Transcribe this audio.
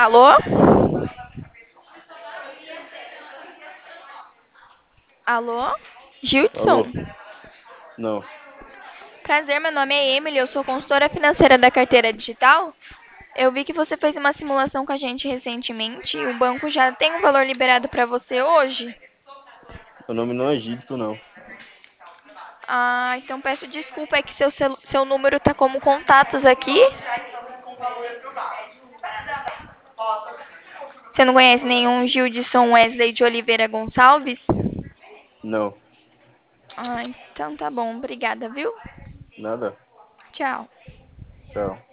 Alô? Alô? Alô? Gildson? Não, Prazer, meu nome é Emily, eu sou consultora financeira da carteira digital. Eu vi que você fez uma simulação com a gente recentemente e o banco já tem um valor liberado para você hoje. meu nome não é Gilson, não. Ah, então peço desculpa, é que seu número tá como contatos aqui. Você não conhece nenhum Gildson Wesley de Oliveira Gonçalves? Não, Ah, então tá bom, obrigada, viu? nada. Tchau. Tchau.